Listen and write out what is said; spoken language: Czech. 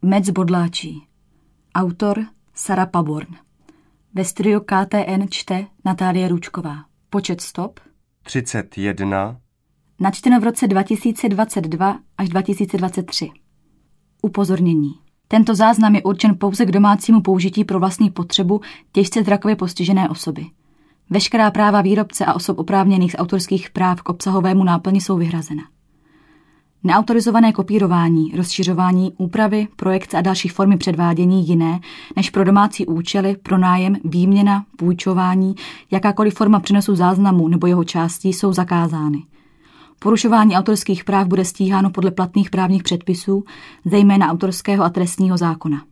Mec bodláčí. Autor Sara Paborn. Ve studiu KTN čte Natálie Růčková. Počet stop 31. Načteno v roce 2022 až 2023. Upozornění. Tento záznam je určen pouze k domácímu použití pro vlastní potřebu těžce zrakově postižené osoby. Veškerá práva výrobce a osob oprávněných z autorských práv k obsahovému náplni jsou vyhrazena. Neautorizované kopírování, rozšiřování, úpravy, projekce a další formy předvádění jiné než pro domácí účely, pronájem, výměna, půjčování, jakákoliv forma přenosu záznamu nebo jeho částí jsou zakázány. Porušování autorských práv bude stíháno podle platných právních předpisů, zejména autorského a trestního zákona.